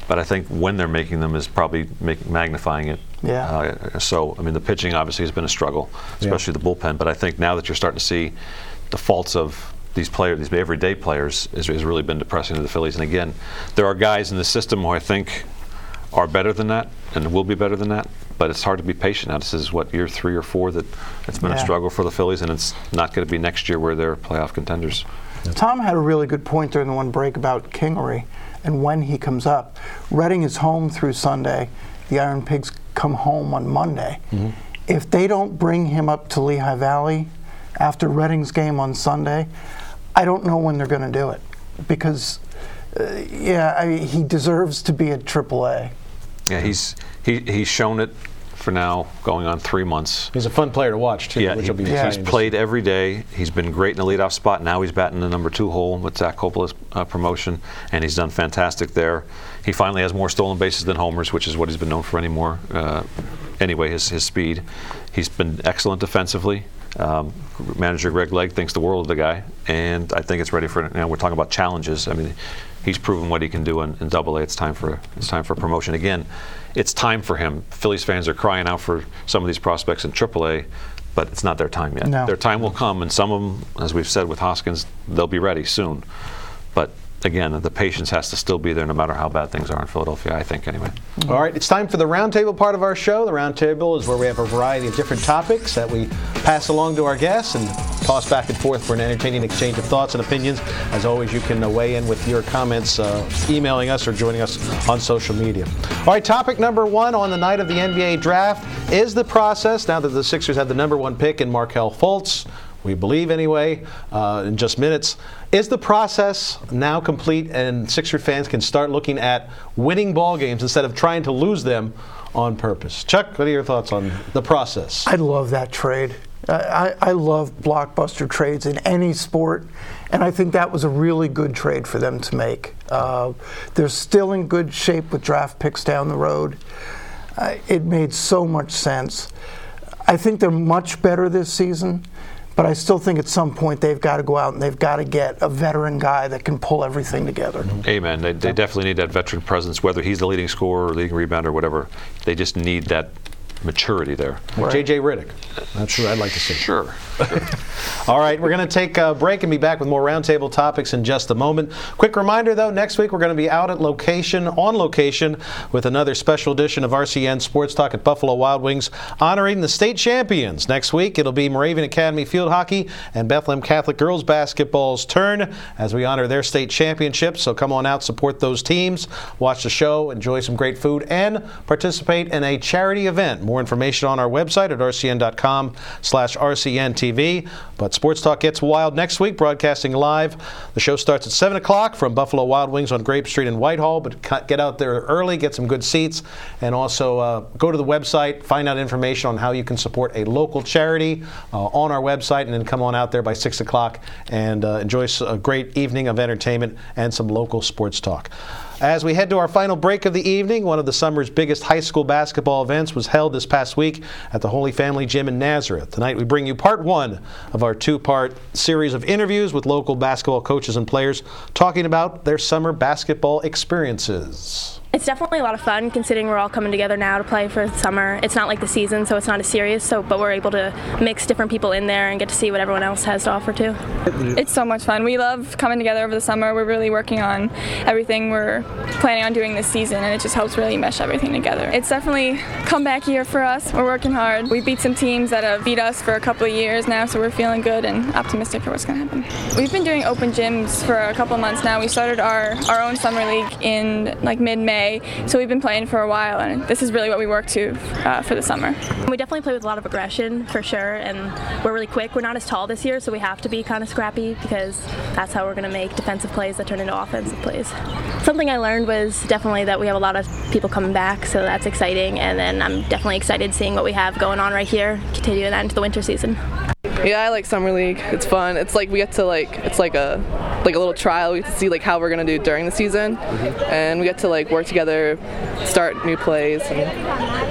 but I think when they're making them is probably make, magnifying it. Yeah. Uh, so, I mean, the pitching obviously has been a struggle, especially yeah. the bullpen. But I think now that you're starting to see the faults of these players, these everyday players, has, has really been depressing to the Phillies. And again, there are guys in the system who I think are better than that and will be better than that. But it's hard to be patient now. This is what, year three or four that it's been yeah. a struggle for the Phillies, and it's not going to be next year where they're playoff contenders. Tom had a really good point during the one break about Kingery and when he comes up. Reading is home through Sunday. The Iron Pigs come home on Monday. Mm-hmm. If they don't bring him up to Lehigh Valley after Reading's game on Sunday, I don't know when they're going to do it. Because, uh, yeah, I mean, he deserves to be at triple A. Yeah, he's he, he's shown it for now, going on three months. He's a fun player to watch, too. Yeah, which he, will be yeah. he's exciting. played every day. He's been great in the leadoff spot. Now he's batting the number two hole with Zach Coppola's uh, promotion, and he's done fantastic there. He finally has more stolen bases than homers, which is what he's been known for anymore. Uh, anyway, his, his speed. He's been excellent defensively. Um, manager Greg Legg thinks the world of the guy, and I think it's ready for, you know, we're talking about challenges. I mean, he's proven what he can do in, in Double A. It's time for it's time for promotion again. It's time for him. Phillies fans are crying out for some of these prospects in triple A, but it's not their time yet. No. Their time will come, and some of them, as we've said with Hoskins, they'll be ready soon. But again, the patience has to still be there no matter how bad things are in Philadelphia, I think, anyway. All right, it's time for the roundtable part of our show. The roundtable is where we have a variety of different topics that we pass along to our guests and toss back and forth for an entertaining exchange of thoughts and opinions. As always, you can uh, weigh in with your comments, uh, emailing us or joining us on social media. All right, topic number one on the night of the N B A draft is the process, now that the Sixers have the number one pick in Markelle Fultz, we believe anyway, uh, in just minutes. Is the process now complete and Sixer fans can start looking at winning ball games instead of trying to lose them on purpose? Chuck, what are your thoughts on the process? I love that trade. I, I love blockbuster trades in any sport, and I think that was a really good trade for them to make. Uh, they're still in good shape with draft picks down the road. Uh, it made so much sense. I think they're much better this season. But I still think at some point they've got to go out and they've got to get a veteran guy that can pull everything together. Amen. They, they definitely need that veteran presence, whether he's the leading scorer or leading rebounder or whatever. They just need that maturity there. Right. J J Redick. That's who I'd like to see. Sure. sure. All right, we're going to take a break and be back with more roundtable topics in just a moment. Quick reminder, though, next week we're going to be out at location, on location, with another special edition of R C N Sports Talk at Buffalo Wild Wings, honoring the state champions. Next week it'll be Moravian Academy Field Hockey and Bethlehem Catholic Girls Basketball's turn as we honor their state championships. So come on out, support those teams, watch the show, enjoy some great food, and participate in a charity event. More information on our website at r c n dot com slash r c n t v. But Sports Talk gets wild next week, broadcasting live. The show starts at seven o'clock from Buffalo Wild Wings on Grape Street in Whitehall. But get out there early, get some good seats, and also uh, go to the website, find out information on how you can support a local charity uh, on our website, and then come on out there by six o'clock and uh, enjoy a great evening of entertainment and some local sports talk. As we head to our final break of the evening, one of the summer's biggest high school basketball events was held this past week at the Holy Family Gym in Nazareth. Tonight we bring you part one of our two-part series of interviews with local basketball coaches and players talking about their summer basketball experiences. It's definitely a lot of fun considering we're all coming together now to play for the summer. It's not like the season, so it's not as serious, so but we're able to mix different people in there and get to see what everyone else has to offer too. It's so much fun. We love coming together over the summer. We're really working on everything we're planning on doing this season, and it just helps really mesh everything together. It's definitely comeback year for us. We're working hard. We beat some teams that have beat us for a couple of years now, so we're feeling good and optimistic for what's going to happen. We've been doing open gyms for a couple of months now. We started our, our own summer league in like mid-May. So we've been playing for a while, and this is really what we work to uh, for the summer. We definitely play with a lot of aggression, for sure, and we're really quick. We're not as tall this year, so we have to be kind of scrappy because that's how we're going to make defensive plays that turn into offensive plays. Something I learned was definitely that we have a lot of people coming back, so that's exciting, and then I'm definitely excited seeing what we have going on right here, continue that into the winter season. Yeah, I like summer league. It's fun. It's like we get to like it's like a like a little trial. We get to see like how we're gonna do during the season, and we get to like work together, start new plays. And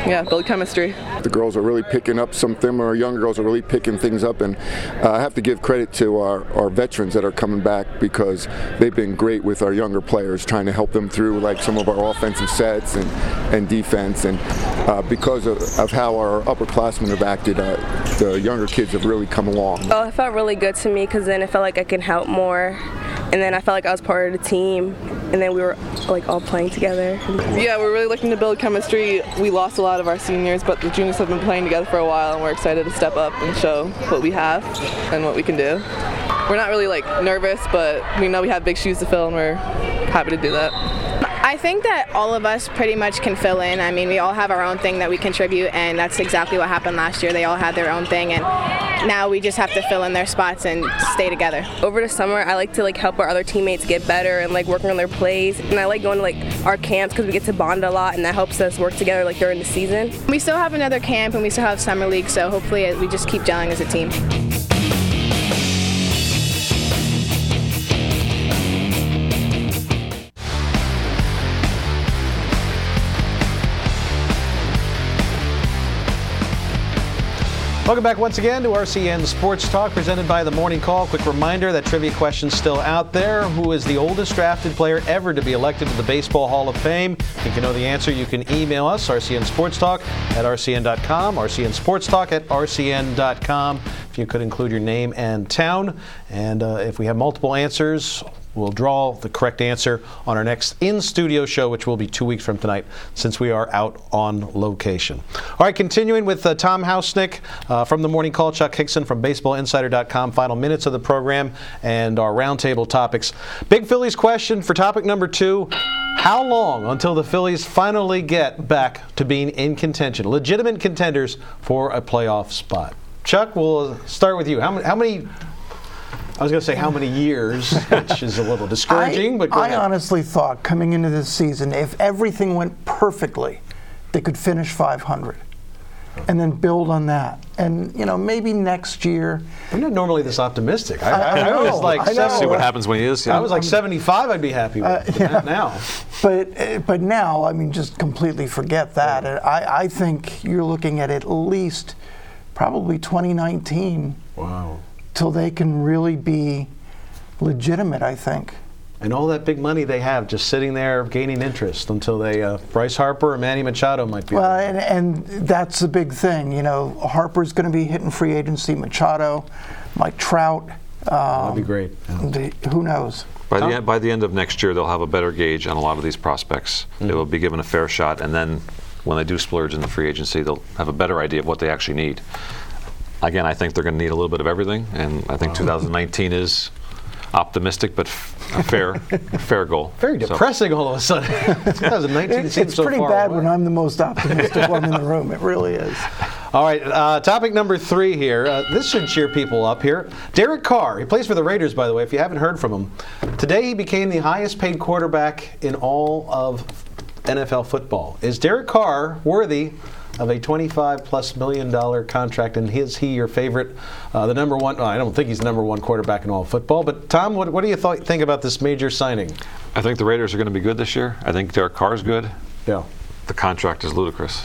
yeah, build chemistry. The girls are really picking up something, or young girls are really picking things up, and uh, I have to give credit to our, our veterans that are coming back, because they've been great with our younger players, trying to help them through like some of our offensive sets and, and defense, and uh, because of, of how our upperclassmen have acted, uh, the younger kids have really come along. Oh, it felt really good to me, because then it felt like I could help more, and then I felt like I was part of the team, and then we were like all playing together. Yeah, we're really looking to build chemistry. We lost a lot of our seniors, but the juniors have been playing together for a while, and we're excited to step up and show what we have and what we can do. We're not really like nervous, but we know we have big shoes to fill, and we're happy to do that. I think that all of us pretty much can fill in. I mean, we all have our own thing that we contribute, and that's exactly what happened last year. They all had their own thing, and now we just have to fill in their spots and stay together. Over the summer, I like to like help our other teammates get better and like working on their plays, and I like going to like our camps because we get to bond a lot, and that helps us work together like during the season. We still have another camp, and we still have summer league, so hopefully we just keep gelling as a team. Welcome back once again to R C N Sports Talk, presented by The Morning Call. Quick reminder that trivia question's still out there. Who is the oldest drafted player ever to be elected to the Baseball Hall of Fame? If you know the answer, you can email us, R C N Sports Talk at R C N dot com, R C N Sports Talk at R C N dot com. If you could include your name and town. And uh, if we have multiple answers, we'll draw the correct answer on our next in-studio show, which will be two weeks from tonight, since we are out on location. All right, continuing with uh, Tom Hausnick uh, from The Morning Call, Chuck Hixon from Baseball Insider dot com, final minutes of the program, and our roundtable topics. Big Phillies question for topic number two. How long until the Phillies finally get back to being in contention, legitimate contenders for a playoff spot? Chuck, we'll start with you. How many... How many I was going to say how many years, which is a little discouraging, I, but go I ahead. honestly thought coming into this season, if everything went perfectly, they could finish five hundred and then build on that. And, you know, maybe next year. I'm not normally this optimistic. I, I, I, I, I know, was like, I know. See what happens when he is. Yeah. I was like seventy-five, I'd be happy with. Uh, But yeah. not now. But, but now, I mean, just completely forget that. And I, I think you're looking at at least probably twenty nineteen. Wow. Till they can really be legitimate, I think. And all that big money they have just sitting there gaining interest until they, uh, Bryce Harper or Manny Machado might be. Well, and, and that's the big thing. You know, Harper's going to be hitting free agency, Machado, Mike Trout. Um, That'd be great. Yeah. Who knows? By the, end, by the end of next year, they'll have a better gauge on a lot of these prospects. Mm-hmm. They will be given a fair shot, and then when they do splurge in the free agency, they'll have a better idea of what they actually need. Again, I think they're going to need a little bit of everything, and I think two thousand nineteen is optimistic, but f- a fair, fair goal. Very depressing so. All of a sudden. twenty nineteen it, seems it's so pretty far bad away. when I'm the most optimistic one in the room. It really is. All right, uh, topic number three here. Uh, this should cheer people up here. Derek Carr, he plays for the Raiders, by the way, if you haven't heard from him. Today he became the highest paid quarterback in all of N F L football. Is Derek Carr worthy of a twenty-five plus million dollar contract, and is he your favorite, uh, the number one? Well, I don't think he's the number one quarterback in all of football, but Tom, what, what do you th- think about this major signing? I think the Raiders are going to be good this year. I think Derek Carr is good. Yeah. The contract is ludicrous.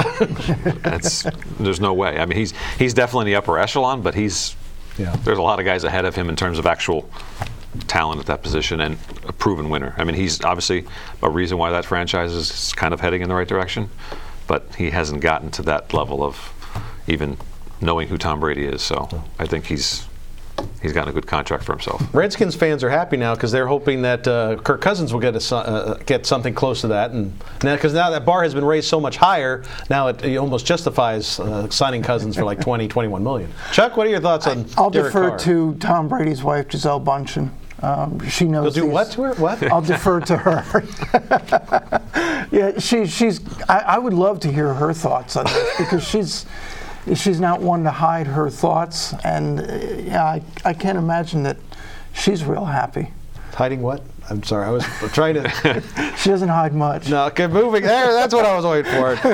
It's, there's no way. I mean, he's he's definitely in the upper echelon, but he's yeah. there's a lot of guys ahead of him in terms of actual talent at that position and a proven winner. I mean, he's obviously a reason why that franchise is kind of heading in the right direction, but he hasn't gotten to that level of even knowing who Tom Brady is. So I think he's he's gotten a good contract for himself. Redskins fans are happy now because they're hoping that uh, Kirk Cousins will get a, uh, get something close to that, and now because now that bar has been raised so much higher, now it, it almost justifies uh, signing Cousins for like twenty, twenty-one million. Chuck, what are your thoughts on? I'll Derek defer Carr? to Tom Brady's wife, Giselle Bundchen. Um, she knows. You'll do these. what to her? What? I'll defer to her. Yeah, she, she's. I, I would love to hear her thoughts on this because she's. She's not one to hide her thoughts, and uh, yeah, I, I can't imagine that she's real happy. Hiding what? I'm sorry. I was trying to. She doesn't hide much. No, okay, moving there. That's what I was waiting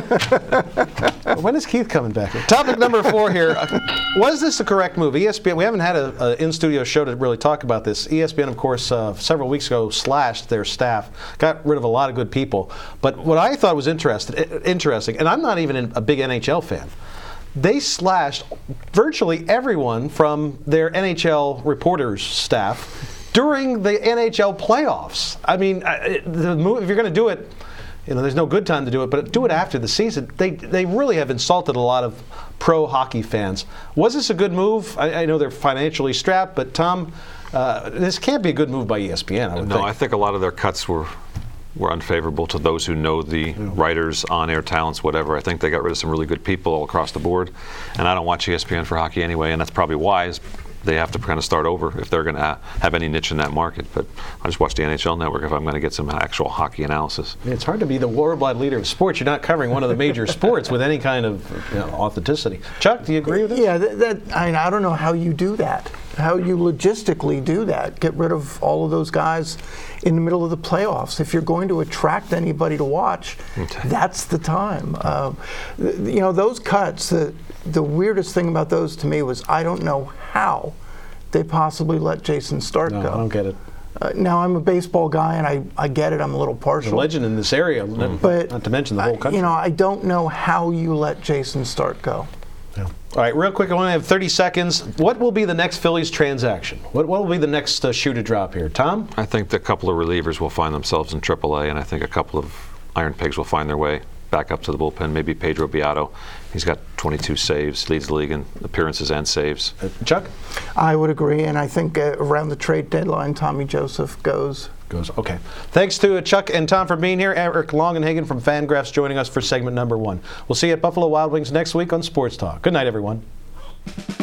for. When is Keith coming back? Topic number four here. Was this the correct move? E S P N. We haven't had an in-studio show to really talk about this. E S P N, of course, uh, several weeks ago slashed their staff, got rid of a lot of good people. But what I thought was interesting, interesting, and I'm not even a big N H L fan. They slashed virtually everyone from their N H L reporters staff during the N H L playoffs. I mean, the move, if you're going to do it, you know, there's no good time to do it, but do it after the season. They they really have insulted a lot of pro hockey fans. Was this a good move? I, I know they're financially strapped, but Tom, uh, this can't be a good move by E S P N. I would no, think. I think a lot of their cuts were were unfavorable to those who know the yeah. writers, on-air talents, whatever. I think they got rid of some really good people all across the board, and I don't watch E S P N for hockey anyway, and that's probably wise. They have to kind of start over if they're going to have any niche in that market. But I just watch the N H L Network if I'm going to get some actual hockey analysis. It's hard to be the worldwide leader of sports. You're not covering one of the major sports with any kind of you know, authenticity. Chuck, do you agree with this? Yeah, that, that, I mean, I don't know how you do that, how you logistically do that. Get rid of all of those guys in the middle of the playoffs. If you're going to attract anybody to watch, okay. that's the time. Uh, you know, those cuts, the, the weirdest thing about those to me was I don't know how they possibly let Jayson Stark no, go. I don't get it. Uh, now, I'm a baseball guy, and I, I get it. I'm a little partial. The legend in this area, mm. but, not to mention the whole country. I, you know, I don't know how you let Jayson Stark go. Yeah. All right, real quick, I only have thirty seconds. What will be the next Phillies transaction? What, what will be the next uh, shoe to drop here? Tom? I think a couple of relievers will find themselves in triple A, and I think a couple of Iron Pigs will find their way back up to the bullpen. Maybe Pedro Beato. He's got twenty-two saves, leads the league in appearances and saves. Uh, Chuck? I would agree, and I think uh, around the trade deadline, Tommy Joseph goes. Goes, okay. Thanks to uh, Chuck and Tom for being here. Eric Longenhagen from Fangraphs joining us for segment number one. We'll see you at Buffalo Wild Wings next week on Sports Talk. Good night, everyone.